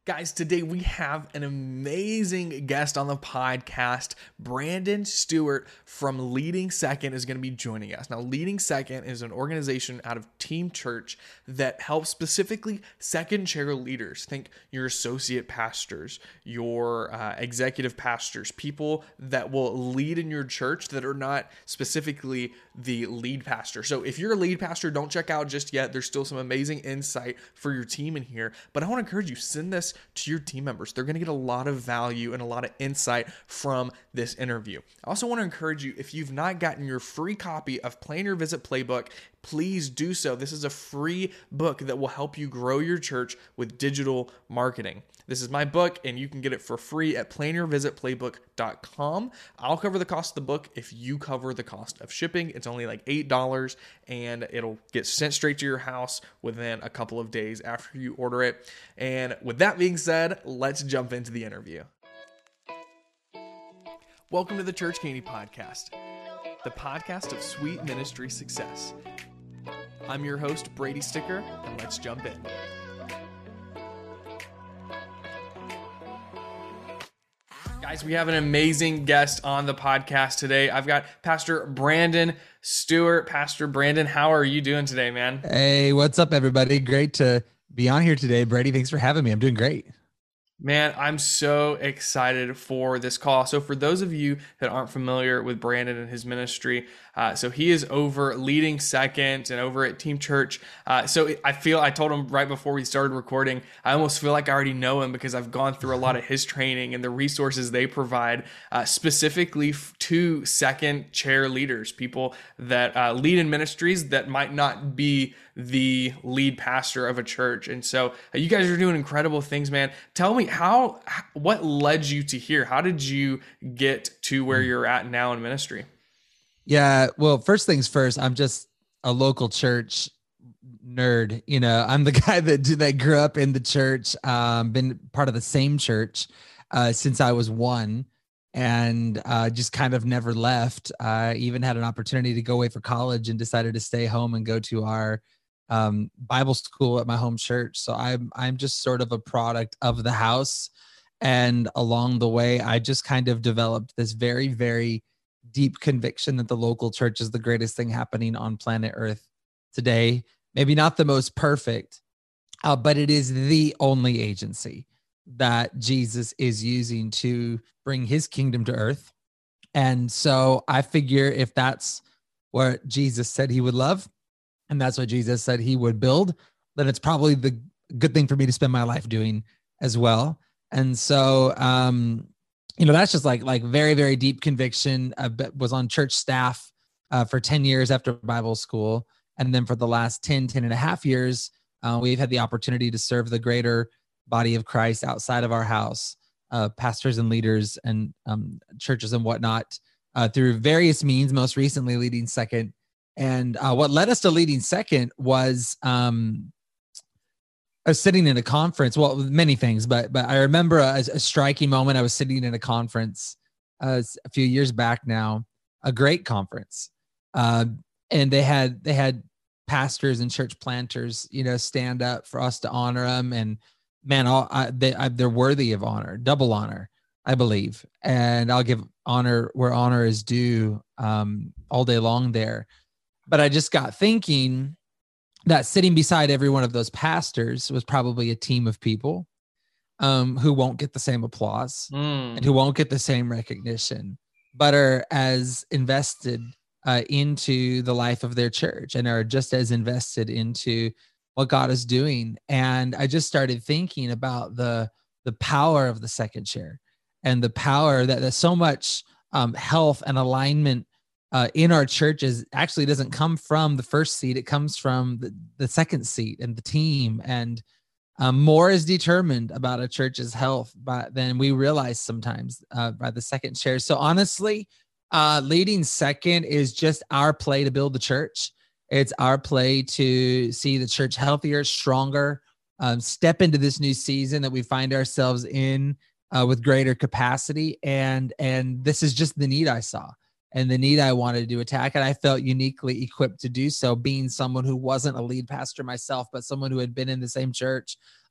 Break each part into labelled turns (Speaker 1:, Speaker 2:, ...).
Speaker 1: Guys, today we have an amazing guest on the podcast. Brandon Stewart from Leading Second is going to be joining us. Now, Leading Second is an organization out of Team Church that helps specifically second chair leaders. Think your associate pastors, your executive pastors, people that will lead in your church that are not specifically the lead pastor. So if you're a lead pastor, don't check out just yet. There's still some amazing insight for your team in here. But I want to encourage you, send this to your team members. They're going to get a lot of value and a lot of insight from this interview. I also want to encourage you, if you've not gotten your free copy of Plan Your Visit Playbook, please do so. This is a free book that will help you grow your church with digital marketing. This is my book, and you can get it for free at planyourvisitplaybook.com. I'll cover the cost of the book if you cover the cost of shipping. It's only like $8, and it'll get sent straight to your house within a couple of days after you order it. And with that being said, let's jump into the interview. Welcome to the Church Candy Podcast, the podcast of sweet ministry success. I'm your host, Brady Sticker, and let's jump in. Guys, we have an amazing guest on the podcast today. I've got Pastor Brandon Stewart. Pastor Brandon, how are you doing today, man?
Speaker 2: Hey, what's up, everybody? Great to be on here today. Brady, thanks for having me. I'm doing great.
Speaker 1: Man, I'm so excited for this call. So for those of you that aren't familiar with Brandon and his ministry, so he is over Leading Second and over at Team Church. So I told him right before we started recording, I almost feel like I already know him because I've gone through a lot of his training and the resources they provide specifically to second chair leaders, people that lead in ministries that might not be the lead pastor of a church. And so you guys are doing incredible things, man. Tell me what led you to here? How did you get to where you're at now in ministry?
Speaker 2: Yeah, well, first things first, I'm just a local church nerd. You know, I'm the guy that grew up in the church, been part of the same church since I was one, and just kind of never left. I even had an opportunity to go away for college and decided to stay home and go to our Bible school at my home church. So I'm just sort of a product of the house. And along the way, I just kind of developed this very, very deep conviction that the local church is the greatest thing happening on planet Earth today. Maybe not the most perfect, but it is the only agency that Jesus is using to bring his kingdom to earth. And so I figure if that's what Jesus said he would love, and that's what Jesus said he would build, then it's probably the good thing for me to spend my life doing as well. And so, that's just like very, very deep conviction. I was on church staff for 10 years after Bible school. And then for the last 10 and a half years, we've had the opportunity to serve the greater body of Christ outside of our house, pastors and leaders and churches and whatnot through various means, most recently Leading Second. And what led us to Leading Second was I was sitting in a conference, well, many things, but I remember a striking moment. I was sitting in a conference a few years back now, a great conference. And they had pastors and church planters, stand up for us to honor them. And man, they're worthy of honor, double honor, I believe. And I'll give honor where honor is due all day long there. But I just got thinking that sitting beside every one of those pastors was probably a team of people who won't get the same applause and who won't get the same recognition, but are as invested into the life of their church and are just as invested into what God is doing. And I just started thinking about the power of the second chair and the power that so much health and alignment in our churches actually doesn't come from the first seat. It comes from the second seat and the team. And more is determined about a church's health than we realize sometimes by the second chair. So honestly, Leading Second is just our play to build the church. It's our play to see the church healthier, stronger, step into this new season that we find ourselves in with greater capacity. And this is just the need I saw. And the need I wanted to attack, and I felt uniquely equipped to do so, being someone who wasn't a lead pastor myself, but someone who had been in the same church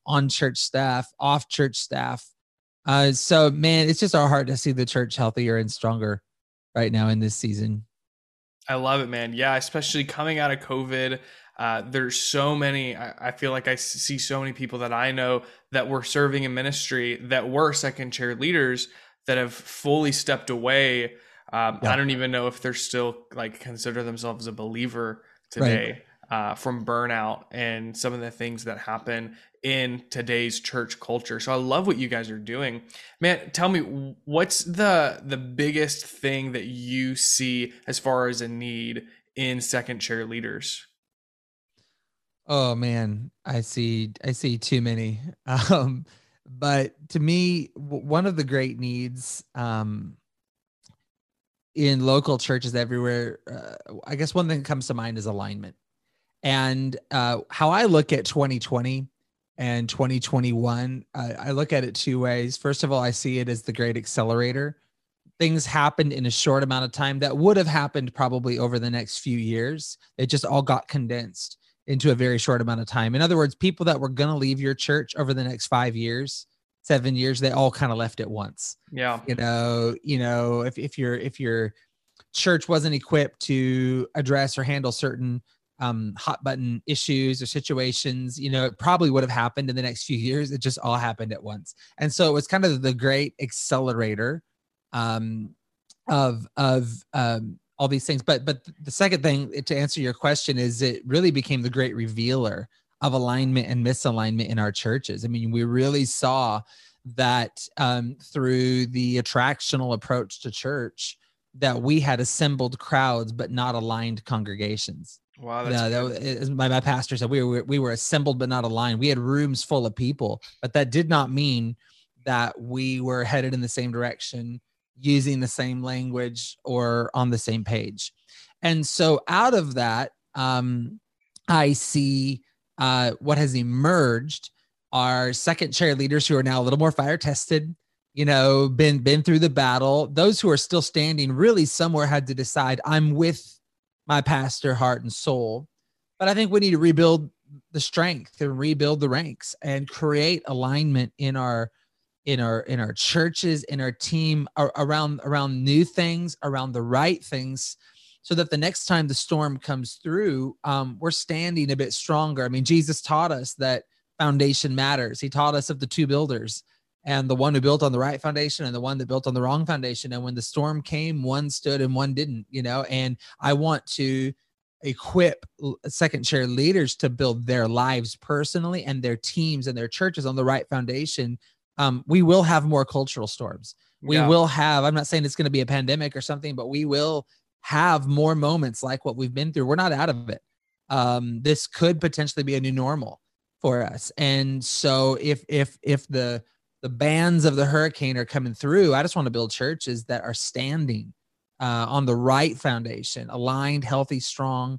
Speaker 2: on church staff, off church staff. So man, it's just our heart to see the church healthier and stronger right now in this season.
Speaker 1: I love it, man. Yeah, especially coming out of COVID. There's so many, I feel like I see so many people that I know that were serving in ministry that were second chair leaders that have fully stepped away. I don't even know if they're still like consider themselves a believer today, from burnout and some of the things that happen in today's church culture. So I love what you guys are doing. Man, tell me, what's the biggest thing that you see as far as a need in second chair leaders?
Speaker 2: Oh man, I see too many. But to me, one of the great needs in local churches everywhere, I guess one thing that comes to mind is alignment. And how I look at 2020 and 2021, I look at it two ways. First of all, I see it as the great accelerator. Things happened in a short amount of time that would have happened probably over the next few years. It just all got condensed into a very short amount of time. In other words, people that were going to leave your church over the next 5 years, 7 years, they all kind of left at once.
Speaker 1: Yeah.
Speaker 2: If your church wasn't equipped to address or handle certain hot button issues or situations, it probably would have happened in the next few years. It just all happened at once. And so it was kind of the great accelerator of all these things. But the second thing to answer your question is it really became the great revealer of alignment and misalignment in our churches. I mean, we really saw that through the attractional approach to church, that we had assembled crowds but not aligned congregations.
Speaker 1: Wow, that's
Speaker 2: my pastor said we were assembled but not aligned. We had rooms full of people, but that did not mean that we were headed in the same direction, using the same language, or on the same page. And so out of that, I see what has emerged are second chair leaders who are now a little more fire tested, been through the battle. Those who are still standing really somewhere had to decide, I'm with my pastor, heart and soul. But I think we need to rebuild the strength and rebuild the ranks and create alignment in our churches, in our team, around new things, around the right things, so that the next time the storm comes through, we're standing a bit stronger. I mean, Jesus taught us that foundation matters. He taught us of the two builders, and the one who built on the right foundation and the one that built on the wrong foundation. And when the storm came, one stood and one didn't, and I want to equip second chair leaders to build their lives personally and their teams and their churches on the right foundation. We will have more cultural storms. We will have, I'm not saying it's going to be a pandemic or something, but we will have more moments like what we've been through. We're not out of it. This could potentially be a new normal for us. And so if the bands of the hurricane are coming through, I just want to build churches that are standing on the right foundation, aligned, healthy, strong,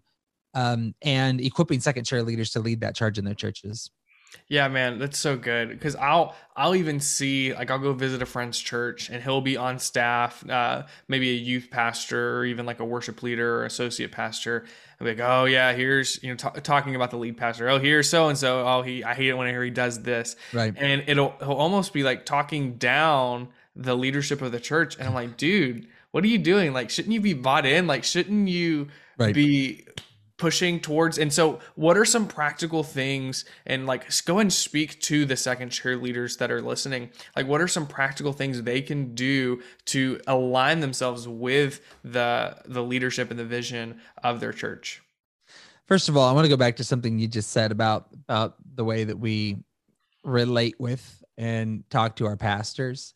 Speaker 2: and equipping second chair leaders to lead that charge in their churches.
Speaker 1: Yeah, man, that's so good. Because I'll even see, like, I'll go visit a friend's church and he'll be on staff, maybe a youth pastor or even like a worship leader or associate pastor. I'll be like, oh yeah, here's, talking about the lead pastor. Oh, here's so-and-so. Oh, I hate it when I hear he does this.
Speaker 2: Right.
Speaker 1: And he'll almost be like talking down the leadership of the church. And I'm like, dude, what are you doing? Like, shouldn't you be bought in? Like, shouldn't you be pushing towards? And so what are some practical things, and like, go and speak to the second chair leaders that are listening, like what are some practical things they can do to align themselves with the leadership and the vision of their church?
Speaker 2: First of all, I want to go back to something you just said about the way that we relate with and talk to our pastors.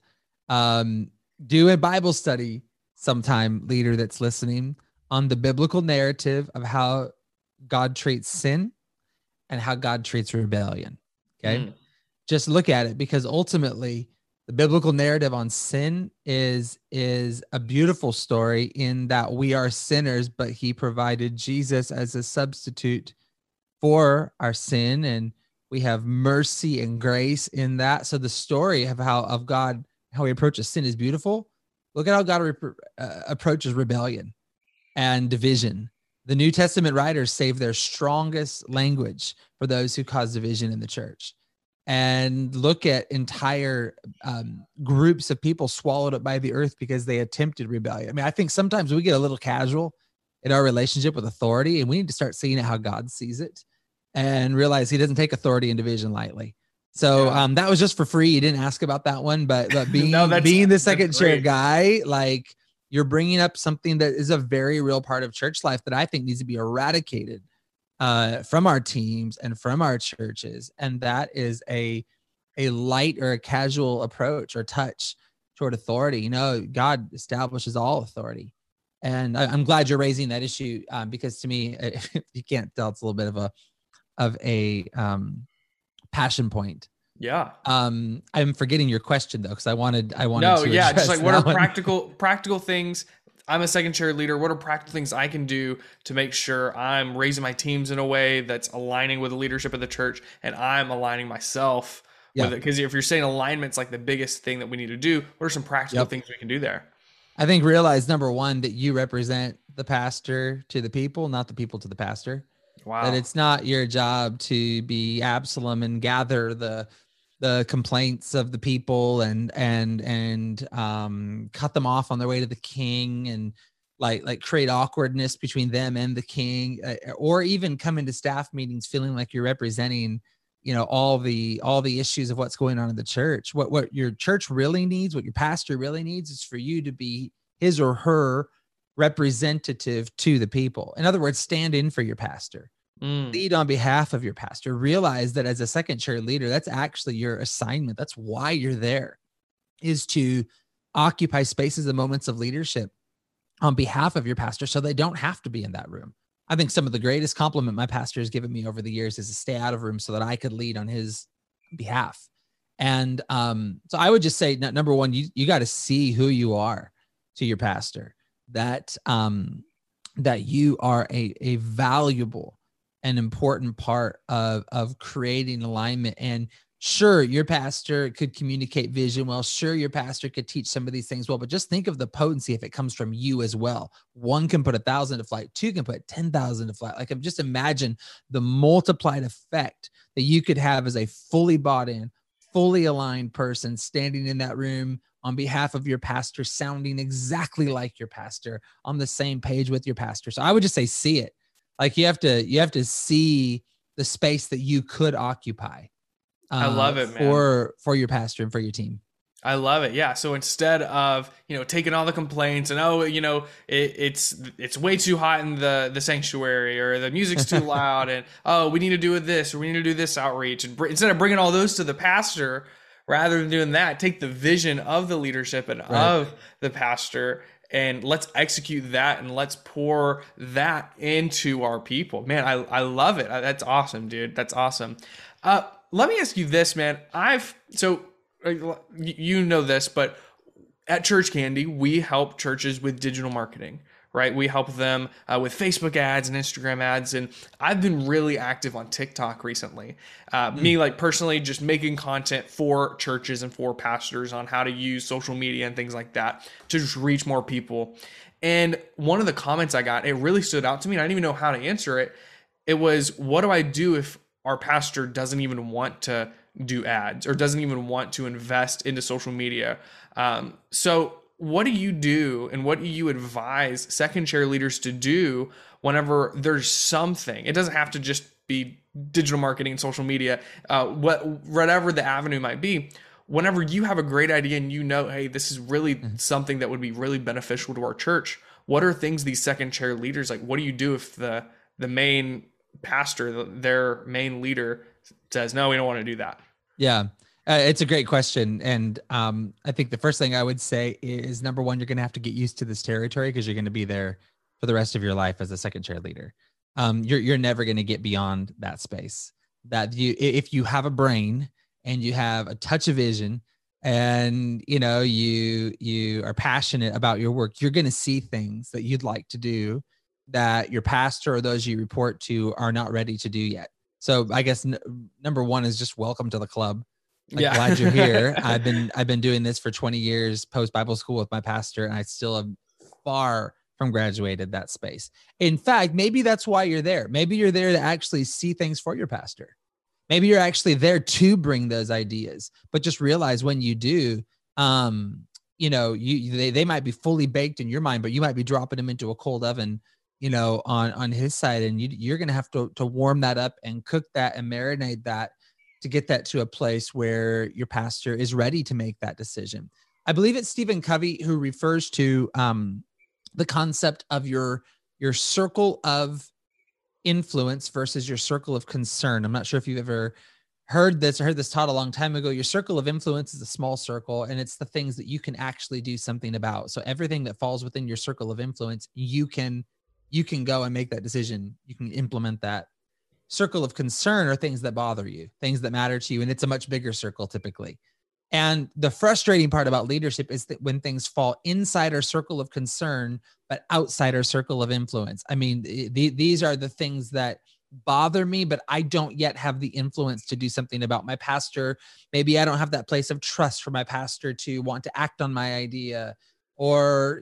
Speaker 2: Do a Bible study sometime, leader that's listening, on the biblical narrative of how God treats sin and how God treats rebellion. Okay. Just look at it, because ultimately the biblical narrative on sin is a beautiful story in that we are sinners, but he provided Jesus as a substitute for our sin. And we have mercy and grace in that. So the story of God, how he approaches sin is beautiful. Look at how God approaches rebellion and division. The New Testament writers save their strongest language for those who cause division in the church. and look at entire groups of people swallowed up by the earth because they attempted rebellion. I mean, I think sometimes we get a little casual in our relationship with authority, and we need to start seeing it how God sees it and realize he doesn't take authority and division lightly. So that was just for free. You didn't ask about that one, but being the second chair guy, like, you're bringing up something that is a very real part of church life that I think needs to be eradicated from our teams and from our churches. And that is a light or a casual approach or touch toward authority. You know, God establishes all authority. And I'm glad you're raising that issue because to me, if you can't tell, it's a little bit of a passion point.
Speaker 1: Yeah.
Speaker 2: I'm forgetting your question though, because I wanted
Speaker 1: no,
Speaker 2: to
Speaker 1: yeah, just like what are
Speaker 2: one.
Speaker 1: practical things. I'm a second chair leader. What are practical things I can do to make sure I'm raising my teams in a way that's aligning with the leadership of the church, and I'm aligning myself with it? Because if you're saying alignment's like the biggest thing that we need to do, what are some practical things we can do there?
Speaker 2: I think realize, number one, that you represent the pastor to the people, not the people to the pastor.
Speaker 1: Wow.
Speaker 2: That it's not your job to be Absalom and gather the complaints of the people and cut them off on their way to the king and like create awkwardness between them and the king, or even come into staff meetings feeling like you're representing, you know, all the issues of what's going on in the church. What your church really needs, what your pastor really needs, is for you to be his or her representative to the people. In other words, stand in for your pastor. Lead on behalf of your pastor. Realize that as a second chair leader, that's actually your assignment. That's why you're there, is to occupy spaces and moments of leadership on behalf of your pastor so they don't have to be in that room. I think some of the greatest compliment my pastor has given me over the years is to stay out of rooms so that I could lead on his behalf. And so I would just say, number one, you got to see who you are to your pastor, that you are a valuable an important part of creating alignment. And sure, your pastor could communicate vision well. Sure, your pastor could teach some of these things well, but just think of the potency if it comes from you as well. One can put 1,000 to flight, two can put 10,000 to flight. Like, just imagine the multiplied effect that you could have as a fully bought in, fully aligned person standing in that room on behalf of your pastor, sounding exactly like your pastor, on the same page with your pastor. So I would just say, see it. Like, you have to see the space that you could occupy.
Speaker 1: I love it,
Speaker 2: man. For your pastor and for your team.
Speaker 1: I love it. Yeah. So instead of, taking all the complaints and, it's way too hot in the sanctuary, or the music's too loud, and, we need to do this, or we need to do this outreach. And instead of bringing all those to the pastor, rather than doing that, take the vision of the leadership and of the pastor, and let's execute that, and let's pour that into our people. Man, I love it. That's awesome, dude. That's awesome. Let me ask you this, man. You know this, but at Church Candy, we help churches with digital marketing, right? We help them with Facebook ads and Instagram ads. And I've been really active on TikTok recently. Me, like, personally, just making content for churches and for pastors on how to use social media and things like that to just reach more people. And one of the comments I got, it really stood out to me, and I didn't even know how to answer it. It was, what do I do if our pastor doesn't even want to do ads or doesn't even want to invest into social media? So what do you do, and what do you advise second chair leaders to do whenever there's something? It doesn't have to just be digital marketing and social media, whatever the avenue might be. Whenever you have a great idea and hey, this is really something that would be really beneficial to our church, what are things these second chair leaders, like, what do you do if the main pastor, their main leader, says, no, we don't want to do that?
Speaker 2: Yeah. It's a great question. And I think the first thing I would say is, number one, you're going to have to get used to this territory, because you're going to be there for the rest of your life as a second chair leader. You're never going to get beyond that space. That if you have a brain and you have a touch of vision, and you are passionate about your work, you're going to see things that you'd like to do that your pastor or those you report to are not ready to do yet. So I guess number one is just welcome to the club. Glad you're here. I've been doing this for 20 years, post Bible school with my pastor, and I still am far from graduated that space. In fact, maybe that's why you're there. Maybe you're there to actually see things for your pastor. Maybe you're actually there to bring those ideas, but just realize when you do, they might be fully baked in your mind, but you might be dropping them into a cold oven, on his side, and you're going to have to warm that up and cook that and marinate that to get that to a place where your pastor is ready to make that decision. I believe it's Stephen Covey who refers to the concept of your circle of influence versus your circle of concern. I'm not sure if you've ever heard this taught a long time ago. Your circle of influence is a small circle, and it's the things that you can actually do something about. So everything that falls within your circle of influence, you can go and make that decision. You can implement that. Circle of concern are things that bother you, things that matter to you, and it's a much bigger circle typically. And the frustrating part about leadership is that when things fall inside our circle of concern, but outside our circle of influence. I mean, these are the things that bother me, but I don't yet have the influence to do something about. My pastor. Maybe I don't have that place of trust for my pastor to want to act on my idea, or,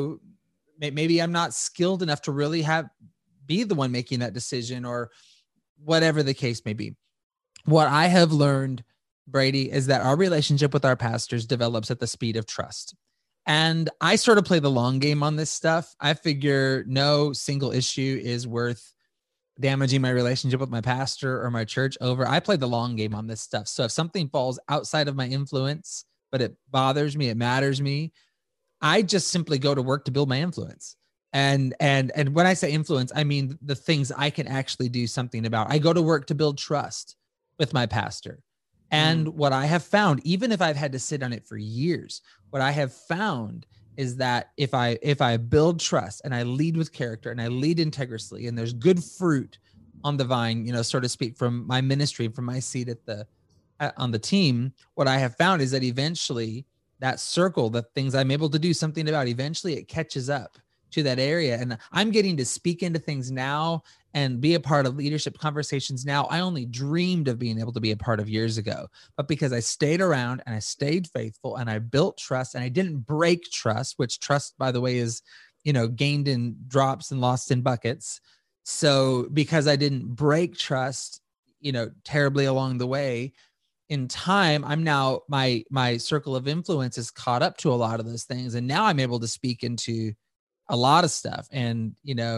Speaker 2: maybe I'm not skilled enough to really be the one making that decision, or whatever the case may be. What I have learned, Brady, is that our relationship with our pastors develops at the speed of trust. And I sort of play the long game on this stuff. I figure no single issue is worth damaging my relationship with my pastor or my church over. I play the long game on this stuff. So if something falls outside of my influence, but it bothers me, it matters me, I just simply go to work to build my influence. And when I say influence, I mean the things I can actually do something about. I go to work to build trust with my pastor. And what I have found, even if I've had to sit on it for years, what I have found is that if I build trust and I lead with character and I lead integriously, and there's good fruit on the vine, so to speak, from my ministry, from my seat on the team, what I have found is that eventually that circle, the things I'm able to do something about, eventually it catches up to that area. And I'm getting to speak into things now and be a part of leadership conversations now I only dreamed of being able to be a part of years ago. But because I stayed around and I stayed faithful and I built trust and I didn't break trust, which trust, by the way, is, gained in drops and lost in buckets. So because I didn't break trust, terribly along the way, in time, I'm now, my circle of influence is caught up to a lot of those things. And now I'm able to speak into a lot of stuff. And,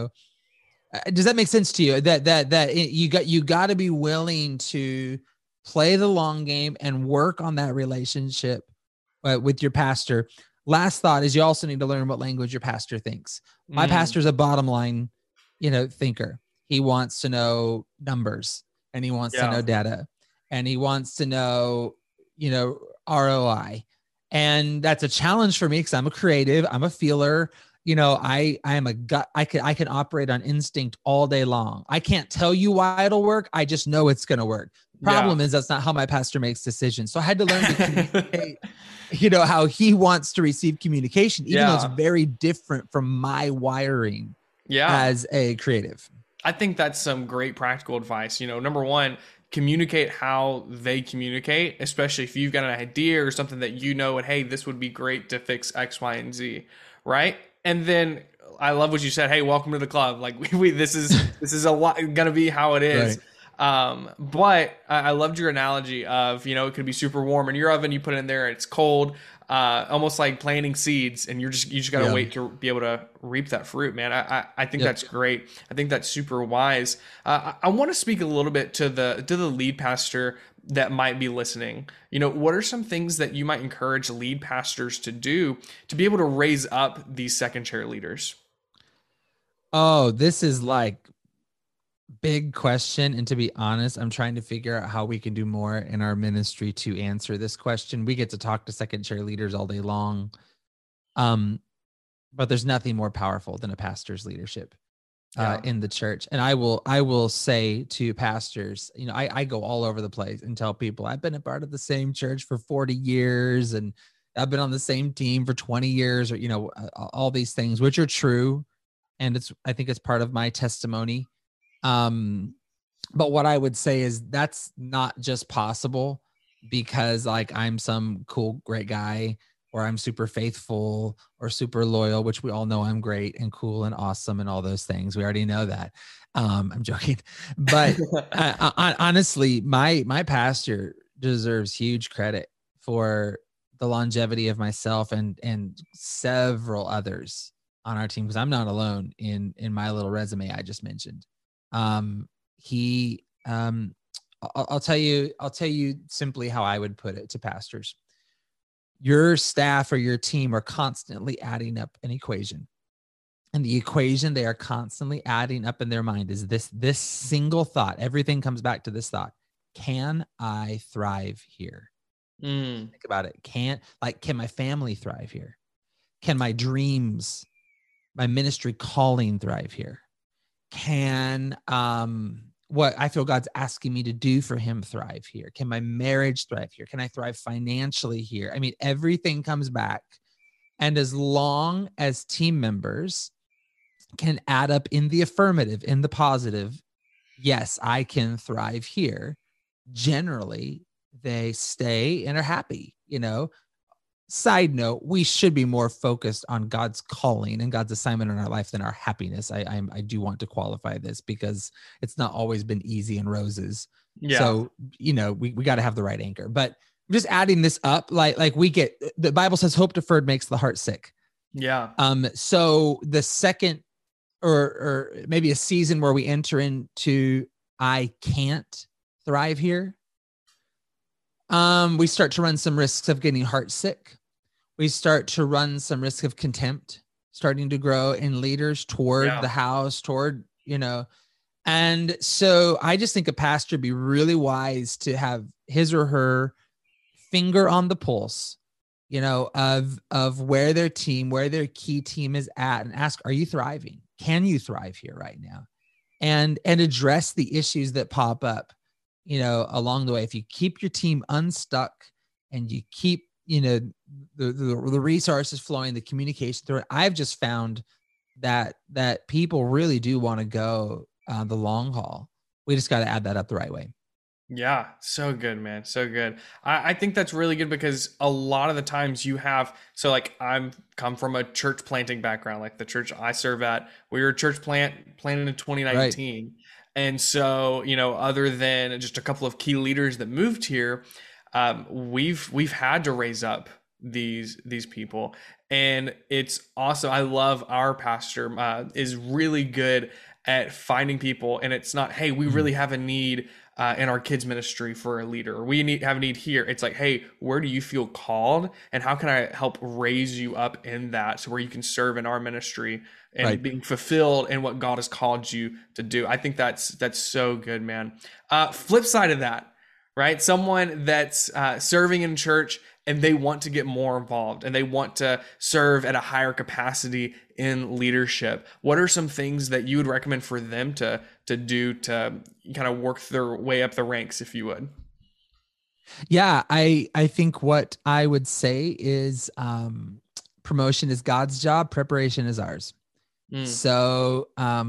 Speaker 2: does that make sense to you? That you got to be willing to play the long game and work on that relationship with your pastor. Last thought is you also need to learn what language your pastor thinks. My pastor's a bottom line, thinker. He wants to know numbers, and he wants to know data, and he wants to know, ROI. And that's a challenge for me because I'm a creative, I'm a feeler. I am a gut. I can operate on instinct all day long. I can't tell you why it'll work. I just know it's going to work. Problem is that's not how my pastor makes decisions. So I had to learn to communicate, how he wants to receive communication, even though it's very different from my wiring as a creative.
Speaker 1: I think that's some great practical advice. Number one, communicate how they communicate, especially if you've got an idea or something that and hey, this would be great to fix X, Y, and Z, right? And then I love what you said. Hey, welcome to the club. Like this is a lot gonna be how it is. Right. But I loved your analogy of it could be super warm in your oven. You put it in there, and it's cold. Almost like planting seeds, and you just gotta wait to be able to reap that fruit, man. I think that's great. I think that's super wise. I want to speak a little bit to the lead pastor that might be listening. What are some things that you might encourage lead pastors to do to be able to raise up these second chair leaders?
Speaker 2: Oh, this is like big question. And to be honest, I'm trying to figure out how we can do more in our ministry to answer this question. We get to talk to second chair leaders all day long. But there's nothing more powerful than a pastor's leadership in the church. And I will say to pastors, I go all over the place and tell people I've been a part of the same church for 40 years and I've been on the same team for 20 years, or, all these things, which are true. And I think it's part of my testimony. But what I would say is that's not just possible because like I'm some cool, great guy or I'm super faithful or super loyal, which we all know I'm great and cool and awesome and all those things. We already know that. I'm joking, but honestly, my pastor deserves huge credit for the longevity of myself and several others on our team, because I'm not alone in my little resume I just mentioned. He I'll tell you simply how I would put it to pastors. Your staff or your team are constantly adding up an equation. And the equation they are constantly adding up in their mind is this single thought. Everything comes back to this thought. Can I thrive here? Think about it. Can my family thrive here? Can my dreams, my ministry calling thrive here? Can what I feel God's asking me to do for him thrive here? Can my marriage thrive here? Can I thrive financially here? I mean, everything comes back. And as long as team members can add up in the affirmative, in the positive, yes, I can thrive here, generally they stay and are happy. Side note, we should be more focused on God's calling and God's assignment in our life than our happiness. I do want to qualify this because it's not always been easy and roses. Yeah. So, we got to have the right anchor. But I'm just adding this up, like we get, the Bible says hope deferred makes the heart sick.
Speaker 1: Yeah.
Speaker 2: So the second or maybe a season where we enter into I can't thrive here, we start to run some risks of getting heart sick. We start to run some risk of contempt, starting to grow in leaders toward the house, toward, and so I just think a pastor would be really wise to have his or her finger on the pulse, of where their team, where their key team is at, and ask, are you thriving? Can you thrive here right now? And address the issues that pop up, along the way. If you keep your team unstuck and you keep, the resources flowing, the communication through it, I've just found that people really do want to go the long haul. We just got to add that up the right way.
Speaker 1: Yeah, so good, man. So good. I think that's really good because a lot of the times I'm come from a church planting background, like the church I serve at. We were a church planted in 2019. Right. And so, other than just a couple of key leaders that moved here, we've had to raise up these people, and it's awesome. I love our pastor is really good at finding people, and it's not, hey, we really have a need in our kids ministry for a leader, or we have a need here. It's like, hey, where do you feel called, and how can I help raise you up in that, so where you can serve in our ministry and being fulfilled in what God has called you to do. I think that's so good, man. Flip side of that, right? Someone that's serving in church and they want to get more involved and they want to serve at a higher capacity in leadership. What are some things that you would recommend for them to do to kind of work their way up the ranks, if you would?
Speaker 2: Yeah, I think what I would say is promotion is God's job, preparation is ours. So,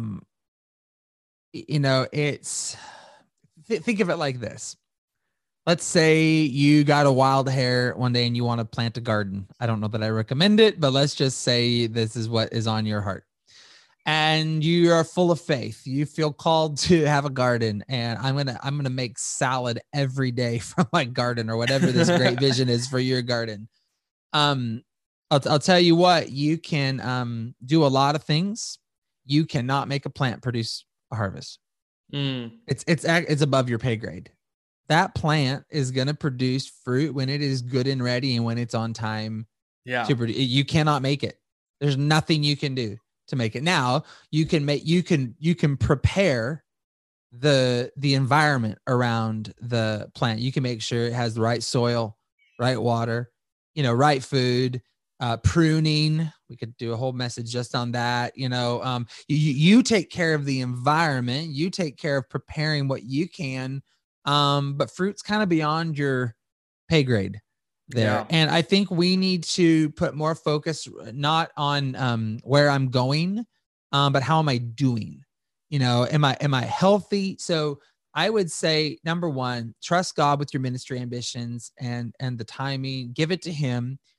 Speaker 2: it's, think of it like this. Let's say you got a wild hair one day and you want to plant a garden. I don't know that I recommend it, but let's just say this is what is on your heart. And you are full of faith. You feel called to have a garden, and I'm gonna make salad every day from my garden, or whatever this great vision is for your garden. I'll tell you what, you can do a lot of things. You cannot make a plant produce a harvest. It's above your pay grade. That plant is going to produce fruit when it is good and ready and when it's on time. Yeah. To produce. You cannot make it. There's nothing you can do to make it. Now you can prepare the environment around the plant. You can make sure it has the right soil, right water, right food, pruning. We could do a whole message just on that. You take care of the environment, you take care of preparing what you can. But fruit's kind of beyond your pay grade there. Yeah. And I think we need to put more focus, not on, where I'm going, but how am I doing? Am I healthy? So I would say, number one, trust God with your ministry ambitions and the timing, give it to him.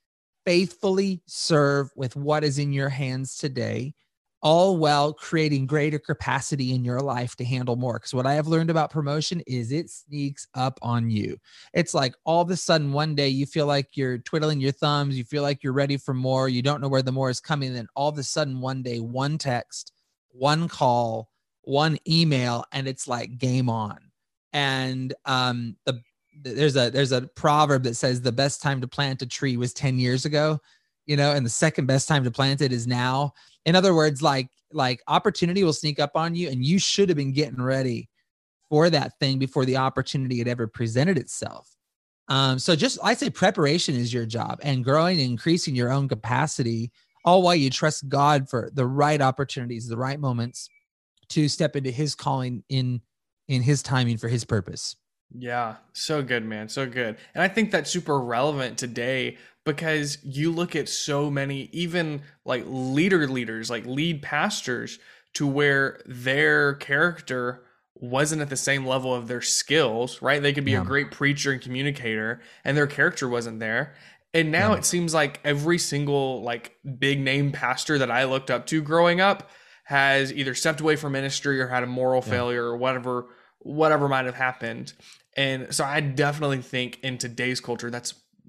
Speaker 2: faithfully serve with what is in your hands today, all while creating greater capacity in your life to handle more. Because what I have learned about promotion is it sneaks up on you. It's like all of a sudden one day you feel like you're twiddling your thumbs, you feel like you're ready for more, you don't know where the more is coming, and then all of a sudden one day, one text, one call, one email, and it's like game on. And there's a proverb that says the best time to plant a tree was 10 years ago, and the second best time to plant it is now. In other words, like opportunity will sneak up on you, and you should have been getting ready for that thing before the opportunity had ever presented itself. So just, I say preparation is your job, and growing and increasing your own capacity, all while you trust God for the right opportunities, the right moments to step into his calling in his timing for his purpose.
Speaker 1: Yeah, so good, man. So good. And I think that's super relevant today because you look at so many, even like leaders, like lead pastors, to where their character wasn't at the same level of their skills, right? They could be a
Speaker 2: Yeah.
Speaker 1: great preacher and communicator, and their character wasn't there. And now
Speaker 2: Yeah.
Speaker 1: it seems like every single like big name pastor that I looked up to growing up has either stepped away from ministry or had a moral
Speaker 2: Yeah.
Speaker 1: failure or whatever might have happened. And so I definitely think in today's culture that's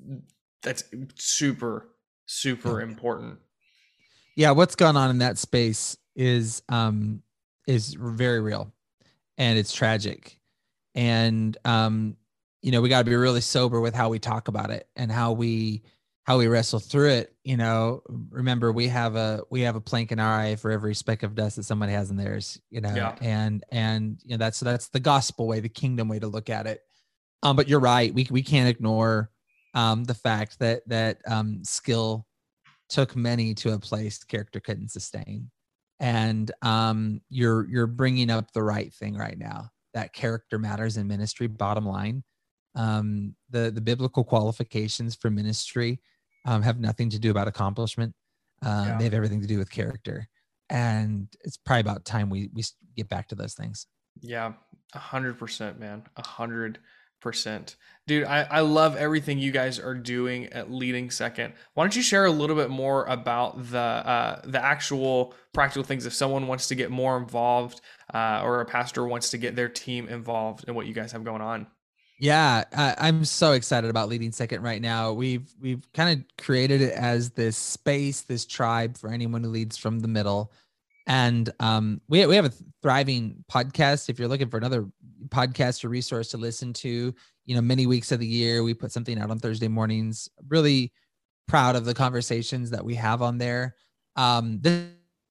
Speaker 1: super
Speaker 2: Yeah.
Speaker 1: important.
Speaker 2: Yeah. What's going on in that space is very real, and it's tragic. And we got to be really sober with how we talk about it and how we wrestle through it. Remember, we have a plank in our eye for every speck of dust that somebody has in theirs.
Speaker 1: Yeah.
Speaker 2: And that's the gospel way, the kingdom way to look at it. But you're right, we can't ignore the fact that skill took many to a place character couldn't sustain. And you're bringing up the right thing right now, that character matters in ministry. Bottom line, the biblical qualifications for ministry have nothing to do about accomplishment.
Speaker 1: Yeah.
Speaker 2: They have everything to do with character, and it's probably about time we get back to those things.
Speaker 1: Yeah. 100%, man. 100%. Dude, I love everything you guys are doing at Leading Second. Why don't you share a little bit more about the actual practical things if someone wants to get more involved or a pastor wants to get their team involved in what you guys have going on?
Speaker 2: Yeah, I'm so excited about Leading Second right now. We've kind of created it as this space, this tribe for anyone who leads from the middle. And we have a thriving podcast. If you're looking for another podcast or resource to listen to, many weeks of the year, we put something out on Thursday mornings. Really proud of the conversations that we have on there. This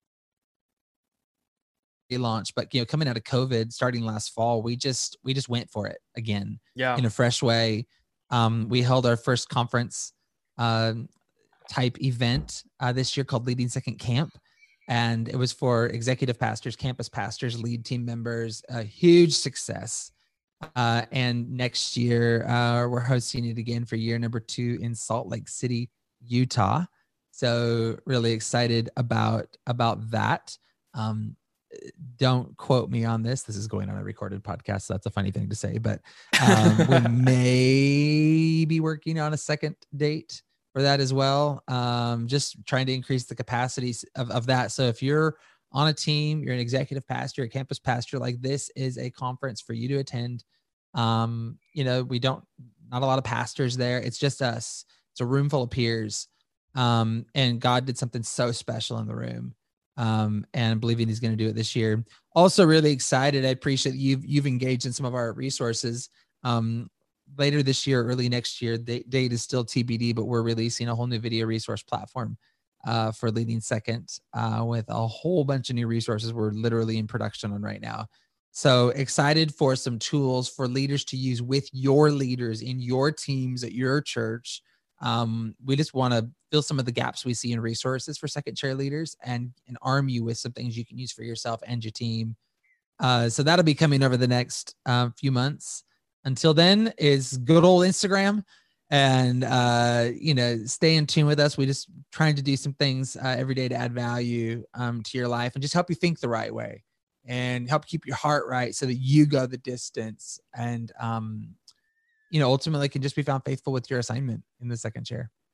Speaker 2: launch, but coming out of COVID, starting last fall, we just went for it again
Speaker 1: Yeah.
Speaker 2: in a fresh way. We held our first conference type event this year called Leading Second Camp. And it was for executive pastors, campus pastors, lead team members, a huge success. And next year, we're hosting it again for year number 2 in Salt Lake City, Utah. So really excited about that. Don't quote me on this. This is going on a recorded podcast, so that's a funny thing to say. But we may be working on a second date for that as well. Just trying to increase the capacities of that. So if you're on a team, you're an executive pastor, a campus pastor, like this is a conference for you to attend. We don't, not a lot of pastors there. It's just us. It's a room full of peers. And God did something so special in the room. And I'm believing he's going to do it this year. Also really excited. I appreciate you've engaged in some of our resources. Later this year, early next year, the date is still TBD, but we're releasing a whole new video resource platform for Leading Second with a whole bunch of new resources we're literally in production on right now. So excited for some tools for leaders to use with your leaders in your teams at your church. We just want to fill some of the gaps we see in resources for second chair leaders and arm you with some things you can use for yourself and your team. So that'll be coming over the next few months. Until then is good old Instagram, and stay in tune with us. We just trying to do some things every day to add value to your life and just help you think the right way and help keep your heart right so that you go the distance and ultimately can just be found faithful with your assignment in the second chair.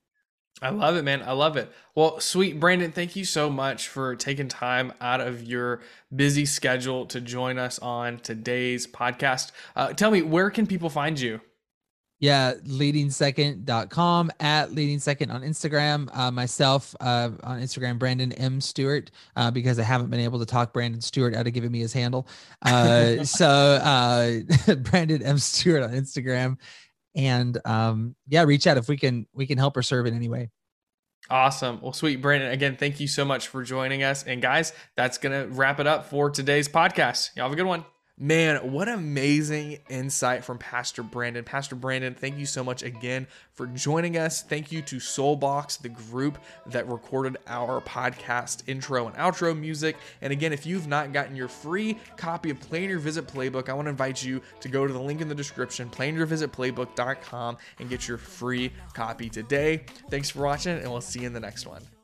Speaker 1: I love it, man. I love it. Well, sweet Brandon, thank you so much for taking time out of your busy schedule to join us on today's podcast. Tell me, where can people find you?
Speaker 2: Yeah, leadingsecond.com, at leading second on Instagram. Myself on Instagram, Brandon M. Stewart, because I haven't been able to talk Brandon Stewart out of giving me his handle. So Brandon M. Stewart on Instagram. And yeah, reach out if we can help or serve in any way.
Speaker 1: Awesome. Well, sweet Brandon, again, thank you so much for joining us. And guys, that's going to wrap it up for today's podcast. Y'all have a good one. Man, what amazing insight from Pastor Brandon. Pastor Brandon, thank you so much again for joining us. Thank you to Soulbox, the group that recorded our podcast intro and outro music. And again, if you've not gotten your free copy of Plan Your Visit Playbook, I want to invite you to go to the link in the description, planyourvisitplaybook.com, and get your free copy today. Thanks for watching, and we'll see you in the next one.